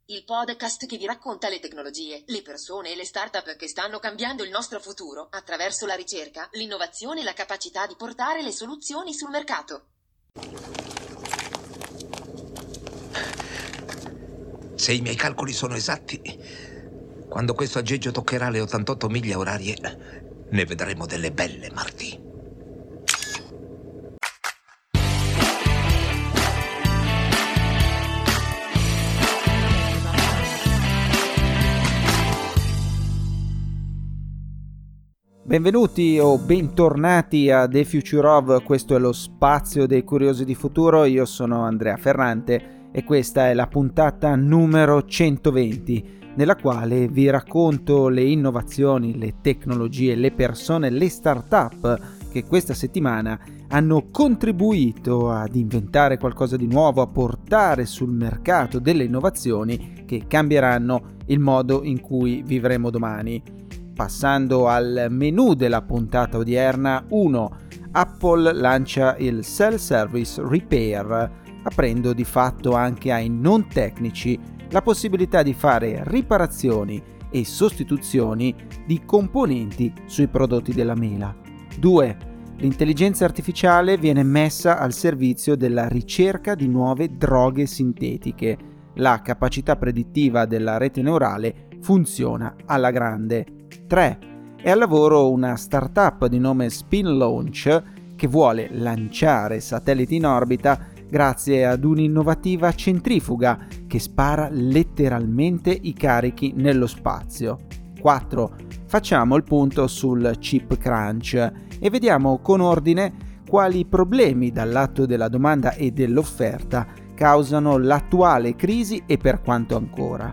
il podcast che vi racconta le tecnologie, le persone e le start-up che stanno cambiando il nostro futuro attraverso la ricerca, l'innovazione e la capacità di portare le soluzioni sul mercato. Se i miei calcoli sono esatti, quando questo aggeggio toccherà le 88 miglia orarie, ne vedremo delle belle, Marty. Benvenuti o bentornati a The Future of, questo è lo spazio dei curiosi di futuro, io sono Andrea Ferrante e questa è la puntata numero 120, nella quale vi racconto le innovazioni, le tecnologie, le persone, le start-up che questa settimana hanno contribuito ad inventare qualcosa di nuovo, a portare sul mercato delle innovazioni che cambieranno il modo in cui vivremo domani. Passando al menu della puntata odierna, 1. Apple lancia il Self-Service Repair, aprendo di fatto anche ai non tecnici la possibilità di fare riparazioni e sostituzioni di componenti sui prodotti della mela. 2. L'intelligenza artificiale viene messa al servizio della ricerca di nuove droghe sintetiche. La capacità predittiva della rete neurale funziona alla grande. 3. È al lavoro una startup di nome Spin Launch che vuole lanciare satelliti in orbita grazie ad un'innovativa centrifuga che spara letteralmente i carichi nello spazio. 4. Facciamo il punto sul chip crunch e vediamo con ordine quali problemi dal lato della domanda e dell'offerta causano l'attuale crisi e per quanto ancora.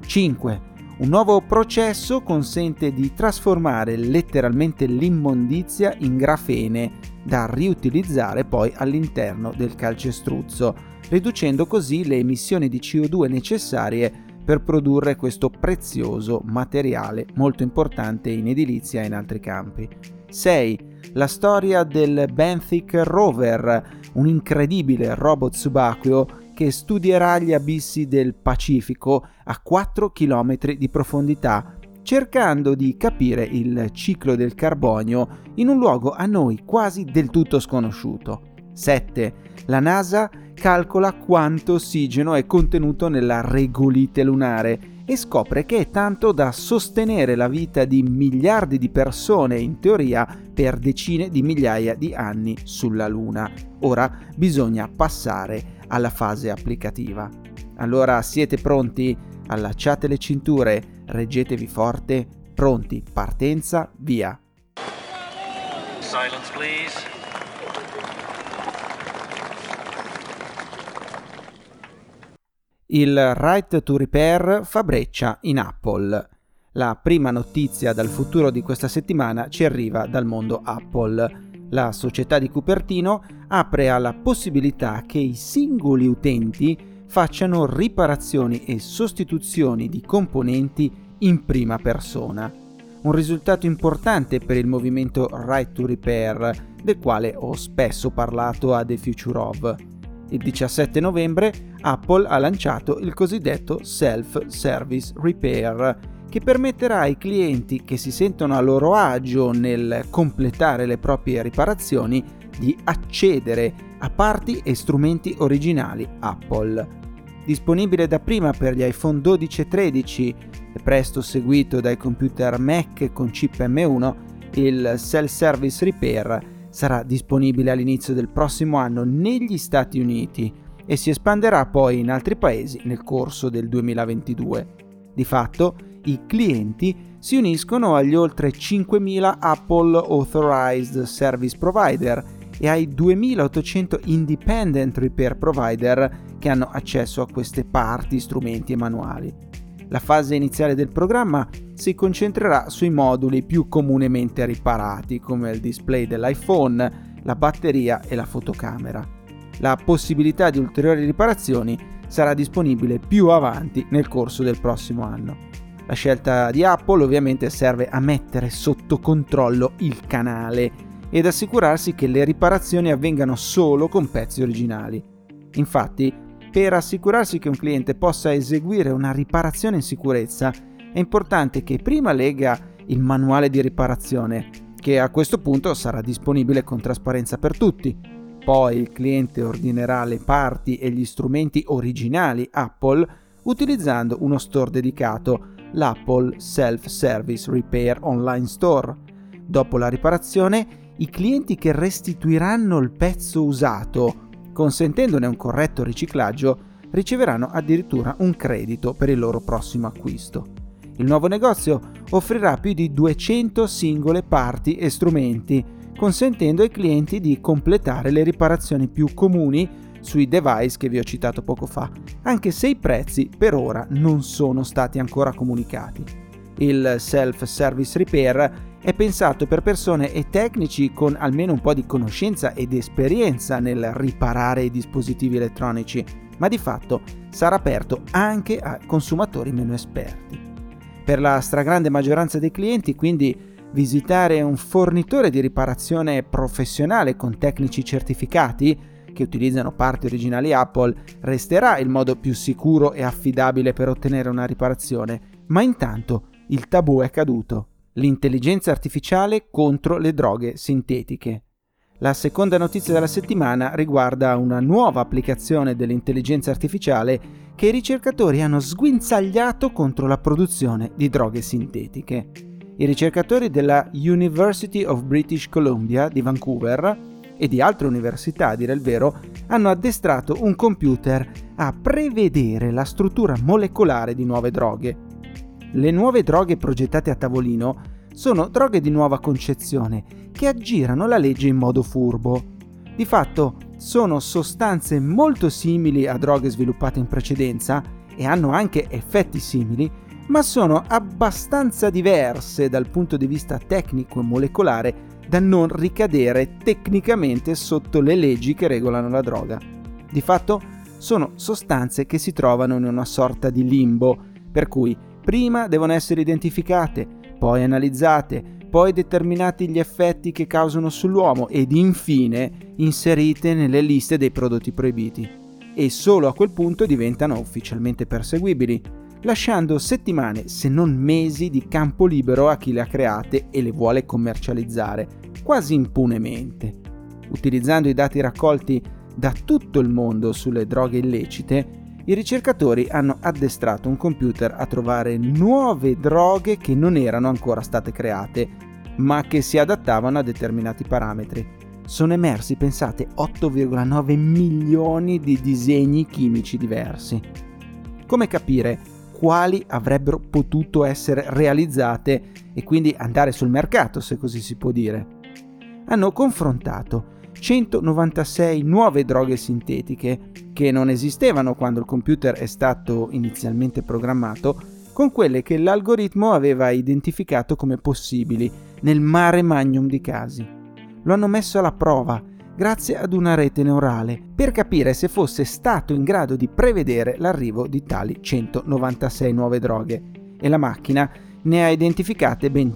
5. Un nuovo processo consente di trasformare letteralmente l'immondizia in grafene da riutilizzare poi all'interno del calcestruzzo, riducendo così le emissioni di CO2 necessarie per produrre questo prezioso materiale molto importante in edilizia e in altri campi. 6. La storia del Benthic Rover, un incredibile robot subacqueo che studierà gli abissi del Pacifico a 4 km di profondità, cercando di capire il ciclo del carbonio in un luogo a noi quasi del tutto sconosciuto. 7. La NASA calcola quanto ossigeno è contenuto nella regolite lunare e scopre che è tanto da sostenere la vita di miliardi di persone, in teoria, per decine di migliaia di anni sulla Luna. Ora bisogna passare alla fase applicativa. Allora siete pronti? Allacciate le cinture, reggetevi forte, pronti, partenza, via! Silence, please. Il Right to Repair fa breccia in Apple. La prima notizia dal futuro di questa settimana ci arriva dal mondo Apple. La società di Cupertino apre alla possibilità che i singoli utenti facciano riparazioni e sostituzioni di componenti in prima persona. Un risultato importante per il movimento Right to Repair, del quale ho spesso parlato a The Future of. Il 17 novembre Apple ha lanciato il cosiddetto Self-Service Repair, che permetterà ai clienti che si sentono a loro agio nel completare le proprie riparazioni di accedere a parti e strumenti originali Apple. Disponibile dapprima per gli iPhone 12 e 13 e presto seguito dai computer Mac con chip M1, il Self-Service Repair sarà disponibile all'inizio del prossimo anno negli Stati Uniti e si espanderà poi in altri paesi nel corso del 2022. Di fatto, i clienti si uniscono agli oltre 5.000 Apple Authorized Service Provider e ai 2.800 Independent Repair Provider che hanno accesso a queste parti, strumenti e manuali. La fase iniziale del programma si concentrerà sui moduli più comunemente riparati, come il display dell'iPhone, la batteria e la fotocamera. La possibilità di ulteriori riparazioni sarà disponibile più avanti nel corso del prossimo anno. La scelta di Apple ovviamente serve a mettere sotto controllo il canale ed assicurarsi che le riparazioni avvengano solo con pezzi originali. Infatti, Per assicurarsi che un cliente possa eseguire una riparazione in sicurezza, è importante che prima legga il manuale di riparazione, che a questo punto sarà disponibile con trasparenza per tutti. Poi il cliente ordinerà le parti e gli strumenti originali Apple utilizzando uno store dedicato, l'Apple Self-Service Repair Online Store. Dopo la riparazione, i clienti che restituiranno il pezzo usato, consentendone un corretto riciclaggio, riceveranno addirittura un credito per il loro prossimo acquisto. Il nuovo negozio offrirà più di 200 singole parti e strumenti, consentendo ai clienti di completare le riparazioni più comuni sui device che vi ho citato poco fa, anche se i prezzi per ora non sono stati ancora comunicati. Il Self-Service Repair è pensato per persone e tecnici con almeno un po' di conoscenza ed esperienza nel riparare i dispositivi elettronici, ma di fatto sarà aperto anche a consumatori meno esperti. Per la stragrande maggioranza dei clienti, quindi, visitare un fornitore di riparazione professionale con tecnici certificati che utilizzano parti originali Apple resterà il modo più sicuro e affidabile per ottenere una riparazione, ma intanto il tabù è caduto. L'intelligenza artificiale contro le droghe sintetiche. La seconda notizia della settimana riguarda una nuova applicazione dell'intelligenza artificiale che i ricercatori hanno sguinzagliato contro la produzione di droghe sintetiche. I ricercatori della University of British Columbia di Vancouver e di altre università, a dire il vero, hanno addestrato un computer a prevedere la struttura molecolare di nuove droghe. Le nuove droghe progettate a tavolino sono droghe di nuova concezione che aggirano la legge in modo furbo. Di fatto sono sostanze molto simili a droghe sviluppate in precedenza e hanno anche effetti simili, ma sono abbastanza diverse dal punto di vista tecnico e molecolare da non ricadere tecnicamente sotto le leggi che regolano la droga. Di fatto sono sostanze che si trovano in una sorta di limbo, per cui prima devono essere identificate, poi analizzate, poi determinati gli effetti che causano sull'uomo ed infine inserite nelle liste dei prodotti proibiti. E solo a quel punto diventano ufficialmente perseguibili, lasciando settimane se non mesi di campo libero a chi le ha create e le vuole commercializzare, quasi impunemente. Utilizzando i dati raccolti da tutto il mondo sulle droghe illecite, i ricercatori hanno addestrato un computer a trovare nuove droghe che non erano ancora state create, ma che si adattavano a determinati parametri. Sono emersi, pensate, 8,9 milioni di disegni chimici diversi. Come capire quali avrebbero potuto essere realizzate e quindi andare sul mercato, se così si può dire? Hanno confrontato 196 nuove droghe sintetiche che non esistevano quando il computer è stato inizialmente programmato con quelle che l'algoritmo aveva identificato come possibili nel mare magnum di casi. Lo hanno messo alla prova grazie ad una rete neurale per capire se fosse stato in grado di prevedere l'arrivo di tali 196 nuove droghe e la macchina ne ha identificate ben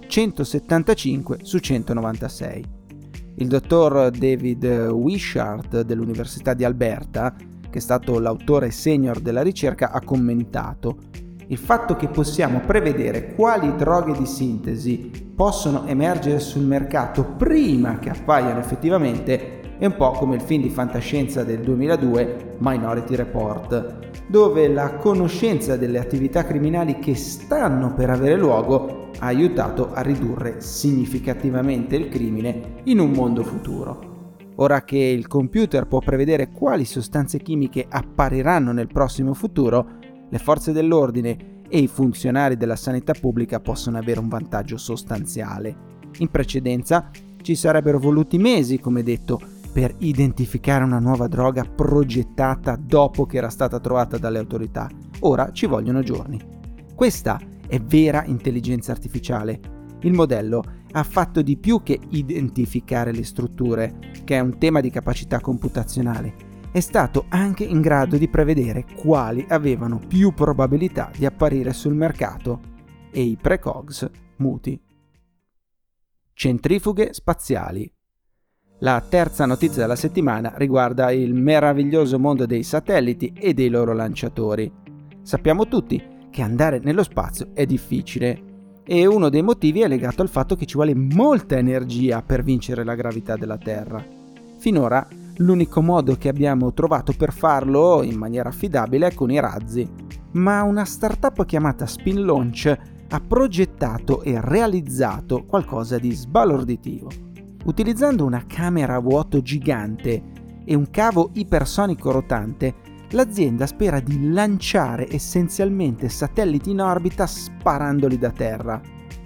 175 su 196. Il dottor David Wishart dell'Università di Alberta, che è stato l'autore senior della ricerca, ha commentato: il fatto che possiamo prevedere quali droghe di sintesi possono emergere sul mercato prima che appaiano effettivamente è un po' come il film di fantascienza del 2002 Minority Report, dove la conoscenza delle attività criminali che stanno per avere luogo ha aiutato a ridurre significativamente il crimine in un mondo futuro. Ora che il computer può prevedere quali sostanze chimiche appariranno nel prossimo futuro, le forze dell'ordine e i funzionari della sanità pubblica possono avere un vantaggio sostanziale. In precedenza ci sarebbero voluti mesi, come detto, per identificare una nuova droga progettata dopo che era stata trovata dalle autorità. Ora ci vogliono giorni. Questa è vera intelligenza artificiale. Il modello ha fatto di più che identificare le strutture, che è un tema di capacità computazionale. È stato anche in grado di prevedere quali avevano più probabilità di apparire sul mercato e i precogs muti. Centrifughe spaziali. La terza notizia della settimana riguarda il meraviglioso mondo dei satelliti e dei loro lanciatori. Sappiamo tutti che andare nello spazio è difficile e uno dei motivi è legato al fatto che ci vuole molta energia per vincere la gravità della Terra. Finora l'unico modo che abbiamo trovato per farlo in maniera affidabile è con i razzi, ma una startup chiamata Spin Launch ha progettato e realizzato qualcosa di sbalorditivo. Utilizzando una camera a vuoto gigante e un cavo ipersonico rotante, l'azienda spera di lanciare essenzialmente satelliti in orbita sparandoli da terra.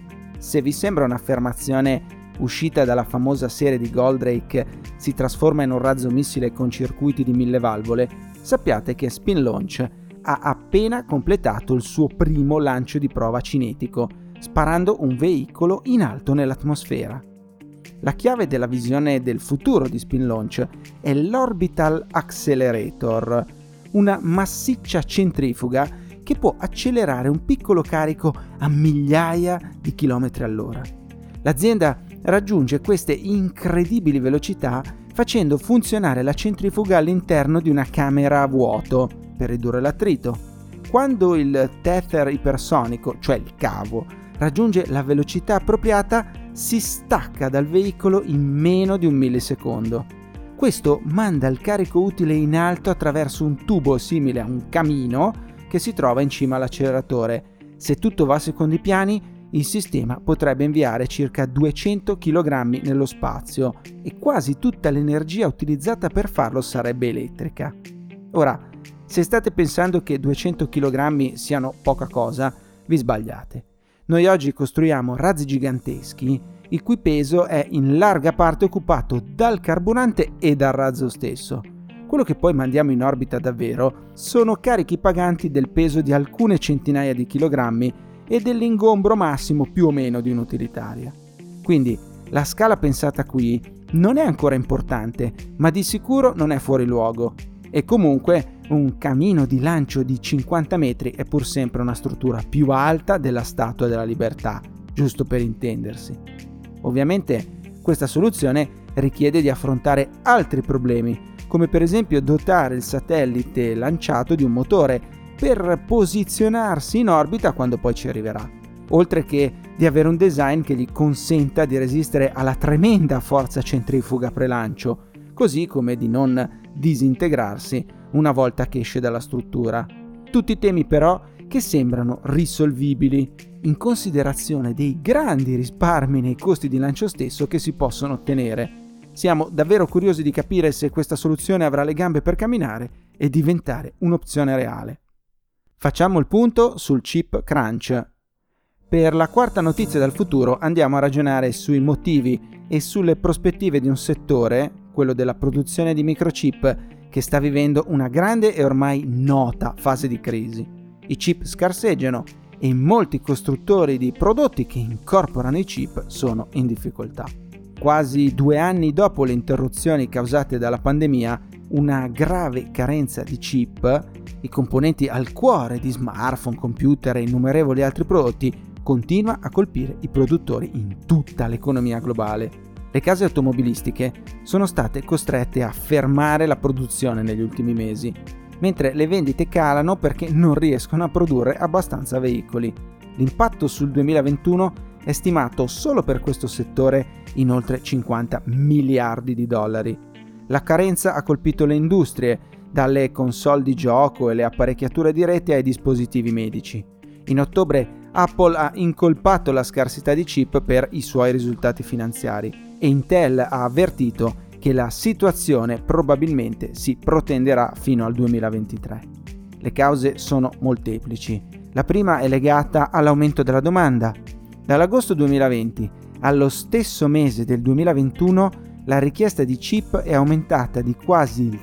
Se vi sembra un'affermazione uscita dalla famosa serie di Goldrake si trasforma in un razzo missile con circuiti di 1000 valvole, sappiate che Spin Launch ha appena completato il suo primo lancio di prova cinetico, sparando un veicolo in alto nell'atmosfera. La chiave della visione del futuro di Spin Launch è l'Orbital Accelerator, una massiccia centrifuga che può accelerare un piccolo carico a migliaia di chilometri all'ora. L'azienda raggiunge queste incredibili velocità facendo funzionare la centrifuga all'interno di una camera a vuoto per ridurre l'attrito. Quando il tether ipersonico, cioè il cavo, raggiunge la velocità appropriata, si stacca dal veicolo in meno di un millisecondo. Questo manda il carico utile in alto attraverso un tubo simile a un camino che si trova in cima all'acceleratore. Se tutto va secondo i piani, il sistema potrebbe inviare circa 200 kg nello spazio e quasi tutta l'energia utilizzata per farlo sarebbe elettrica. Ora, se state pensando che 200 kg siano poca cosa, vi sbagliate. Noi oggi costruiamo razzi giganteschi, il cui peso è in larga parte occupato dal carburante e dal razzo stesso. Quello che poi mandiamo in orbita davvero sono carichi paganti del peso di alcune centinaia di chilogrammi e dell'ingombro massimo più o meno di un'utilitaria. Quindi la scala pensata qui non è ancora importante, ma di sicuro non è fuori luogo. E comunque un camino di lancio di 50 metri è pur sempre una struttura più alta della Statua della Libertà, giusto per intendersi. Ovviamente questa soluzione richiede di affrontare altri problemi, come per esempio dotare il satellite lanciato di un motore per posizionarsi in orbita quando poi ci arriverà, oltre che di avere un design che gli consenta di resistere alla tremenda forza centrifuga prelancio, così come di non disintegrarsi una volta che esce dalla struttura. Tutti temi però che sembrano risolvibili in considerazione dei grandi risparmi nei costi di lancio stesso che si possono ottenere. Siamo davvero curiosi di capire se questa soluzione avrà le gambe per camminare e diventare un'opzione reale. Facciamo il punto sul chip crunch. Per la quarta notizia dal futuro andiamo a ragionare sui motivi e sulle prospettive di un settore, quello della produzione di microchip, che sta vivendo una grande e ormai nota fase di crisi. I chip scarseggiano e molti costruttori di prodotti che incorporano i chip sono in difficoltà. Quasi 2 anni dopo le interruzioni causate dalla pandemia, una grave carenza di chip, i componenti al cuore di smartphone, computer e innumerevoli altri prodotti, continua a colpire i produttori in tutta l'economia globale. Le case automobilistiche sono state costrette a fermare la produzione negli ultimi mesi, mentre le vendite calano perché non riescono a produrre abbastanza veicoli. L'impatto sul 2021 è stimato solo per questo settore in oltre 50 miliardi di dollari. La carenza ha colpito le industrie, dalle console di gioco e le apparecchiature di rete ai dispositivi medici. In ottobre Apple ha incolpato la scarsità di chip per i suoi risultati finanziari e Intel ha avvertito che la situazione probabilmente si protenderà fino al 2023. Le cause sono molteplici. La prima è legata all'aumento della domanda. Dall'agosto 2020 allo stesso mese del 2021 la richiesta di chip è aumentata di quasi il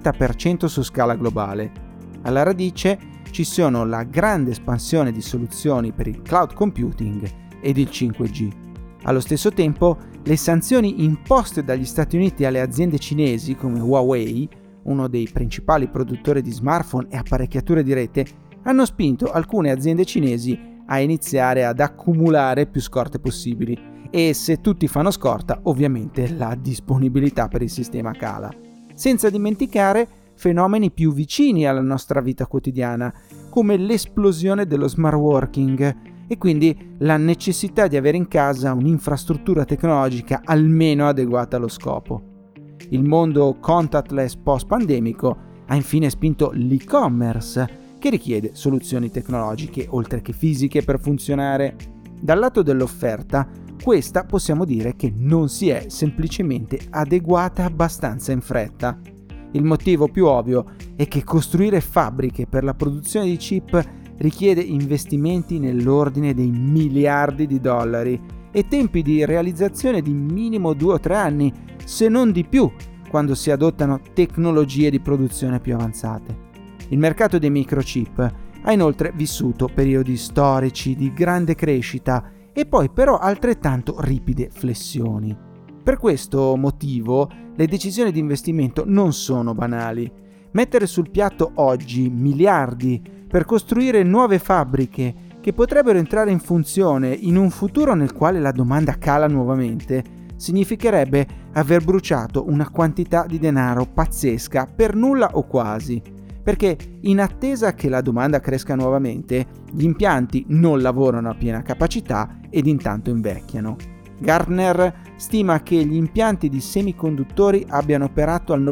30% su scala globale. Alla radice ci sono la grande espansione di soluzioni per il cloud computing ed il 5G. Allo stesso tempo, le sanzioni imposte dagli Stati Uniti alle aziende cinesi come Huawei, uno dei principali produttori di smartphone e apparecchiature di rete, hanno spinto alcune aziende cinesi a iniziare ad accumulare più scorte possibili e se tutti fanno scorta, ovviamente la disponibilità per il sistema cala. Senza dimenticare fenomeni più vicini alla nostra vita quotidiana, come l'esplosione dello smart working e quindi la necessità di avere in casa un'infrastruttura tecnologica almeno adeguata allo scopo. Il mondo contactless post-pandemico ha infine spinto l'e-commerce, che richiede soluzioni tecnologiche oltre che fisiche per funzionare. Dal lato dell'offerta, questa possiamo dire che non si è semplicemente adeguata abbastanza in fretta. Il motivo più ovvio è che costruire fabbriche per la produzione di chip richiede investimenti nell'ordine dei miliardi di dollari e tempi di realizzazione di minimo 2 o 3 anni, se non di più, quando si adottano tecnologie di produzione più avanzate. Il mercato dei microchip ha inoltre vissuto periodi storici di grande crescita e poi però altrettanto ripide flessioni. Per questo motivo le decisioni di investimento non sono banali. Mettere sul piatto oggi miliardi per costruire nuove fabbriche che potrebbero entrare in funzione in un futuro nel quale la domanda cala nuovamente significherebbe aver bruciato una quantità di denaro pazzesca per nulla o quasi, perché in attesa che la domanda cresca nuovamente, gli impianti non lavorano a piena capacità ed intanto invecchiano. Gartner stima che gli impianti di semiconduttori abbiano operato al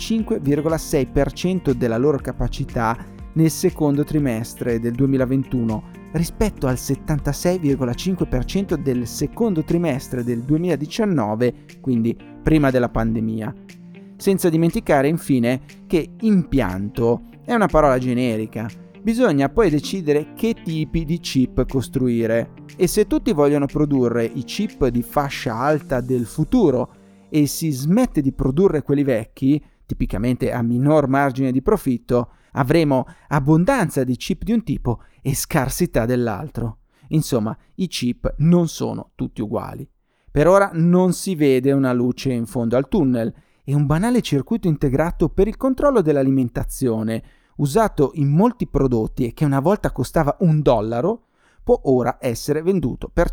95,6% della loro capacità nel secondo trimestre del 2021 rispetto al 76,5% del secondo trimestre del 2019, quindi prima della pandemia. Senza dimenticare infine che impianto è una parola generica. Bisogna poi decidere che tipi di chip costruire e se tutti vogliono produrre i chip di fascia alta del futuro e si smette di produrre quelli vecchi, tipicamente a minor margine di profitto, avremo abbondanza di chip di un tipo e scarsità dell'altro. Insomma, i chip non sono tutti uguali. Per ora non si vede una luce in fondo al tunnel e un banale circuito integrato per il controllo dell'alimentazione, usato in molti prodotti e che una volta costava $1, può ora essere venduto per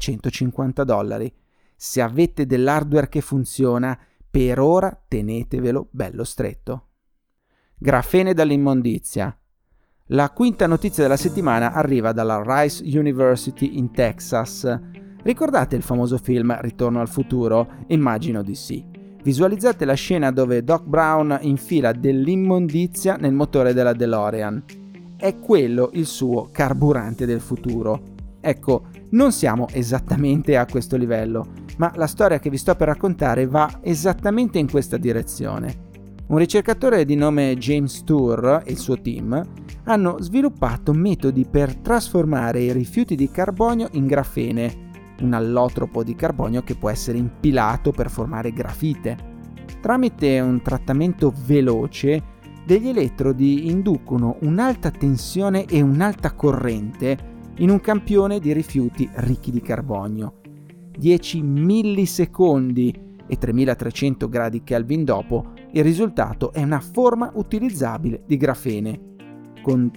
$150. Se avete dell'hardware che funziona, per ora tenetevelo bello stretto. Grafene dall'immondizia. La quinta notizia della settimana arriva dalla Rice University in Texas. Ricordate il famoso film Ritorno al futuro? Immagino di sì. Visualizzate la scena dove Doc Brown infila dell'immondizia nel motore della DeLorean. È quello il suo carburante del futuro. Ecco, non siamo esattamente a questo livello, ma la storia che vi sto per raccontare va esattamente in questa direzione. Un ricercatore di nome James Tour e il suo team hanno sviluppato metodi per trasformare i rifiuti di carbonio in grafene, un allotropo di carbonio che può essere impilato per formare grafite. Tramite un trattamento veloce, degli elettrodi inducono un'alta tensione e un'alta corrente in un campione di rifiuti ricchi di carbonio. 10 millisecondi e 3300 gradi Kelvin dopo, il risultato è una forma utilizzabile di grafene. Con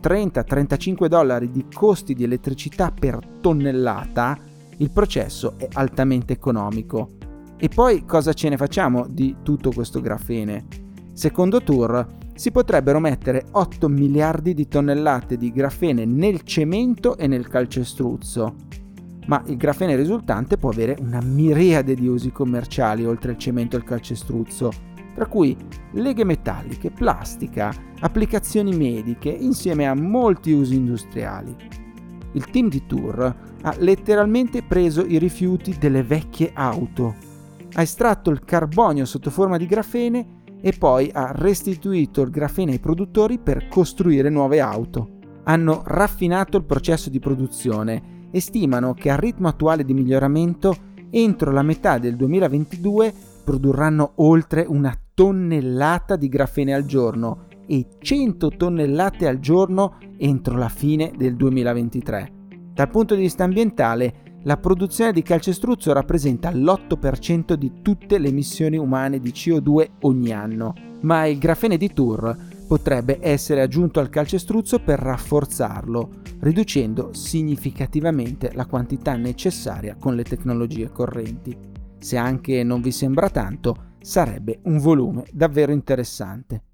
$30-35 di costi di elettricità per tonnellata, il processo è altamente economico. E poi cosa ce ne facciamo di tutto questo grafene? Secondo Tour, si potrebbero mettere 8 miliardi di tonnellate di grafene nel cemento e nel calcestruzzo. Ma il grafene risultante può avere una miriade di usi commerciali oltre il cemento e il calcestruzzo, tra cui leghe metalliche, plastica, applicazioni mediche, insieme a molti usi industriali. Il team di Tour ha letteralmente preso i rifiuti delle vecchie auto, ha estratto il carbonio sotto forma di grafene e poi ha restituito il grafene ai produttori per costruire nuove auto. Hanno raffinato il processo di produzione e stimano che al ritmo attuale di miglioramento, entro la metà del 2022, produrranno oltre 1 tonnellata di grafene al giorno e 100 tonnellate al giorno entro la fine del 2023. Dal punto di vista ambientale, la produzione di calcestruzzo rappresenta l'8% di tutte le emissioni umane di CO2 ogni anno, ma il grafene di Tour potrebbe essere aggiunto al calcestruzzo per rafforzarlo, riducendo significativamente la quantità necessaria con le tecnologie correnti. Se anche non vi sembra tanto, sarebbe un volume davvero interessante.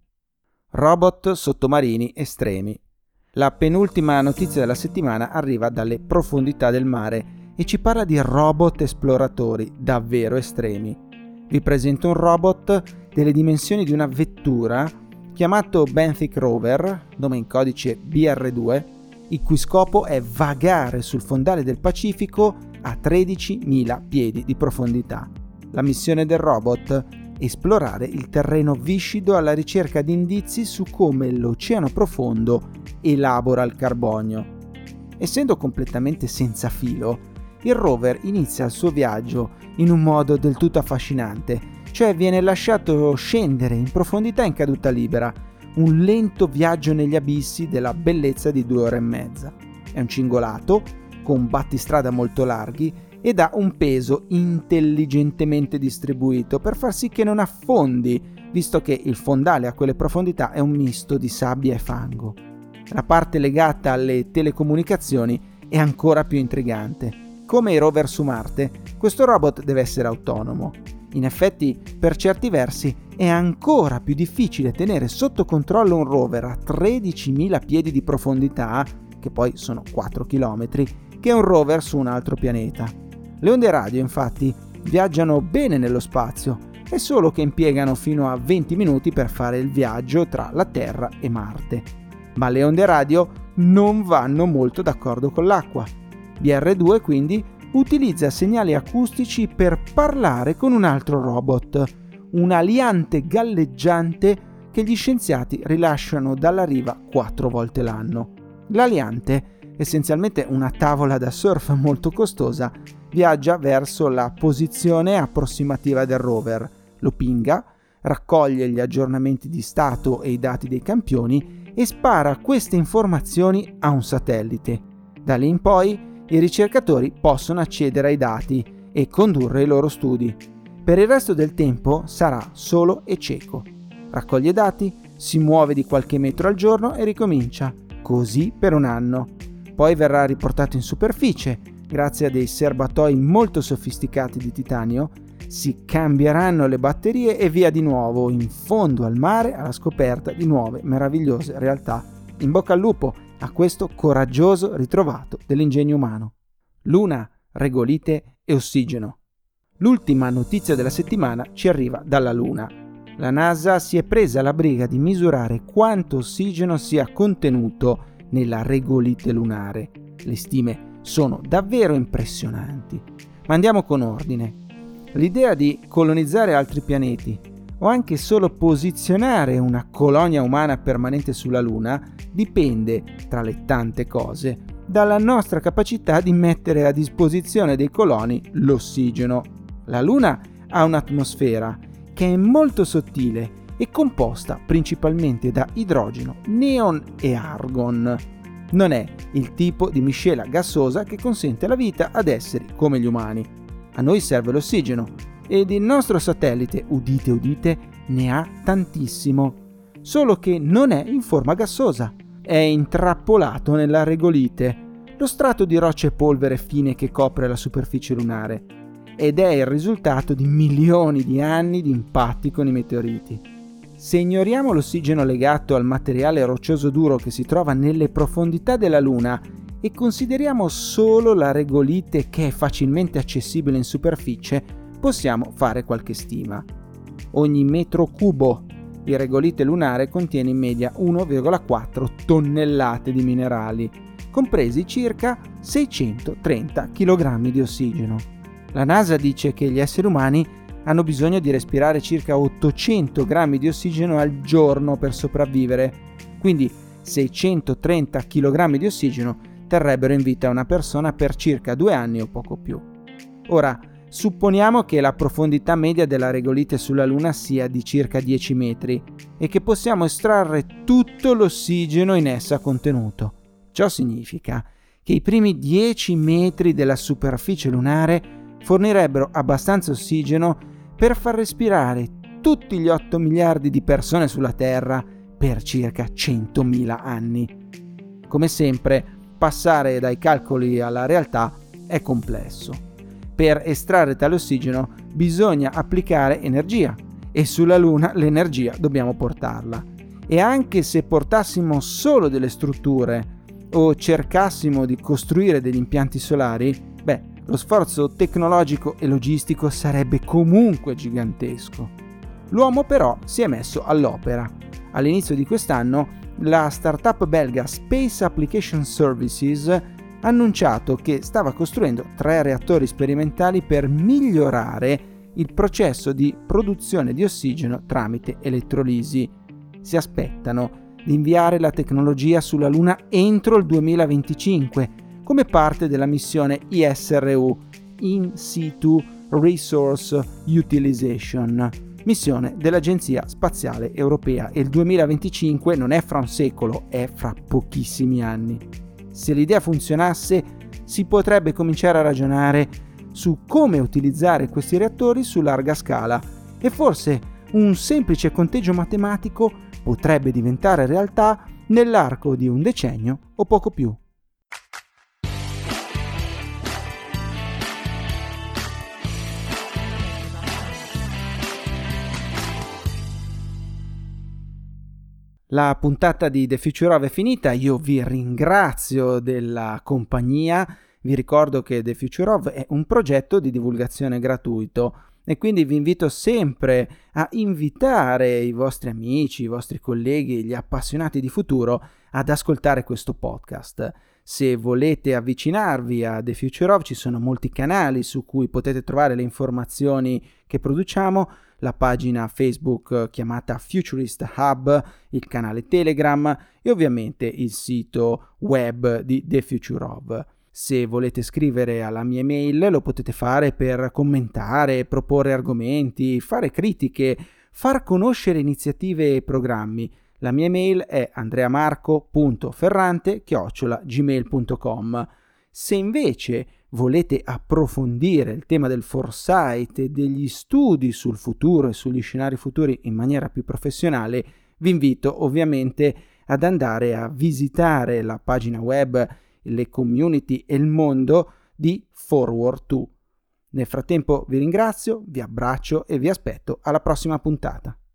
Robot sottomarini estremi. La penultima notizia della settimana arriva dalle profondità del mare e ci parla di robot esploratori davvero estremi. Vi presento un robot delle dimensioni di una vettura chiamato Benthic Rover, nome in codice BR2, il cui scopo è vagare sul fondale del Pacifico a 13.000 piedi di profondità. La missione del robot è esplorare il terreno viscido alla ricerca di indizi su come l'oceano profondo elabora il carbonio. Essendo completamente senza filo, il rover inizia il suo viaggio in un modo del tutto affascinante, cioè viene lasciato scendere in profondità in caduta libera, un lento viaggio negli abissi della bellezza di 2 ore e mezza. È un cingolato, con battistrada molto larghi, ed ha un peso intelligentemente distribuito per far sì che non affondi, visto che il fondale a quelle profondità è un misto di sabbia e fango. La parte legata alle telecomunicazioni è ancora più intrigante. Come i rover su Marte, questo robot deve essere autonomo. In effetti, per certi versi, è ancora più difficile tenere sotto controllo un rover a 13.000 piedi di profondità, che poi sono 4 km, che un rover su un altro pianeta. Le onde radio, infatti, viaggiano bene nello spazio, è solo che impiegano fino a 20 minuti per fare il viaggio tra la Terra e Marte. Ma le onde radio non vanno molto d'accordo con l'acqua. BR2 quindi utilizza segnali acustici per parlare con un altro robot, un aliante galleggiante che gli scienziati rilasciano dalla riva 4 volte l'anno. L'aliante, essenzialmente una tavola da surf molto costosa, viaggia verso la posizione approssimativa del rover, lo pinga, raccoglie gli aggiornamenti di stato e i dati dei campioni e spara queste informazioni a un satellite. Da lì in poi i ricercatori possono accedere ai dati e condurre i loro studi. Per il resto del tempo sarà solo e cieco. Raccoglie dati, si muove di qualche metro al giorno e ricomincia, così per un anno. Poi verrà riportato in superficie, grazie a dei serbatoi molto sofisticati di titanio, si cambieranno le batterie e via di nuovo in fondo al mare alla scoperta di nuove meravigliose realtà. In bocca al lupo a questo coraggioso ritrovato dell'ingegno umano. Luna, regolite e ossigeno. L'ultima notizia della settimana ci arriva dalla Luna. La NASA si è presa la briga di misurare quanto ossigeno sia contenuto nella regolite lunare. Le stime sono davvero impressionanti. Ma andiamo con ordine. L'idea di colonizzare altri pianeti o anche solo posizionare una colonia umana permanente sulla Luna dipende, tra le tante cose, dalla nostra capacità di mettere a disposizione dei coloni l'ossigeno. La Luna ha un'atmosfera che è molto sottile e composta principalmente da idrogeno, neon e argon. Non è il tipo di miscela gassosa che consente alla vita ad esseri come gli umani. A noi serve l'ossigeno ed il nostro satellite, udite udite, ne ha tantissimo. Solo che non è in forma gassosa, è intrappolato nella regolite, lo strato di rocce e polvere fine che copre la superficie lunare, ed è il risultato di milioni di anni di impatti con i meteoriti. Se ignoriamo l'ossigeno legato al materiale roccioso duro che si trova nelle profondità della Luna e consideriamo solo la regolite che è facilmente accessibile in superficie, possiamo fare qualche stima. Ogni metro cubo di regolite lunare contiene in media 1,4 tonnellate di minerali, compresi circa 630 kg di ossigeno. La NASA dice che gli esseri umani hanno bisogno di respirare circa 800 grammi di ossigeno al giorno per sopravvivere, quindi 630 kg di ossigeno terrebbero in vita una persona per circa 2 anni o poco più. Ora, supponiamo che la profondità media della regolite sulla Luna sia di circa 10 metri e che possiamo estrarre tutto l'ossigeno in essa contenuto. Ciò significa che i primi 10 metri della superficie lunare fornirebbero abbastanza ossigeno per far respirare tutti gli 8 miliardi di persone sulla Terra per circa 100.000 anni. Come sempre, passare dai calcoli alla realtà è complesso. Per estrarre tale ossigeno bisogna applicare energia e sulla Luna l'energia dobbiamo portarla. E anche se portassimo solo delle strutture o cercassimo di costruire degli impianti solari, lo sforzo tecnologico e logistico sarebbe comunque gigantesco. L'uomo però si è messo all'opera. All'inizio di quest'anno la startup belga Space Application Services ha annunciato che stava costruendo 3 reattori sperimentali per migliorare il processo di produzione di ossigeno tramite elettrolisi. Si aspettano di inviare la tecnologia sulla Luna entro il 2025 come parte della missione ISRU, In Situ Resource Utilization, missione dell'Agenzia Spaziale Europea, e il 2025 non è fra un secolo, è fra pochissimi anni. Se l'idea funzionasse, si potrebbe cominciare a ragionare su come utilizzare questi reattori su larga scala e forse un semplice conteggio matematico potrebbe diventare realtà nell'arco di un decennio o poco più. La puntata di The Future Of è finita, io vi ringrazio della compagnia, vi ricordo che The Future Of è un progetto di divulgazione gratuito e quindi vi invito sempre a invitare i vostri amici, i vostri colleghi, gli appassionati di futuro ad ascoltare questo podcast. Se volete avvicinarvi a The Future Of ci sono molti canali su cui potete trovare le informazioni che produciamo, la pagina Facebook chiamata Futurist Hub, il canale Telegram e ovviamente il sito web di The Future Of. Se volete scrivere alla mia email lo potete fare per commentare, proporre argomenti, fare critiche, far conoscere iniziative e programmi. La mia email è andreamarco.ferrante@gmail.com. Se invece volete approfondire il tema del foresight e degli studi sul futuro e sugli scenari futuri in maniera più professionale, vi invito ovviamente ad andare a visitare la pagina web, le community e il mondo di Forward2. Nel frattempo vi ringrazio, vi abbraccio e vi aspetto alla prossima puntata.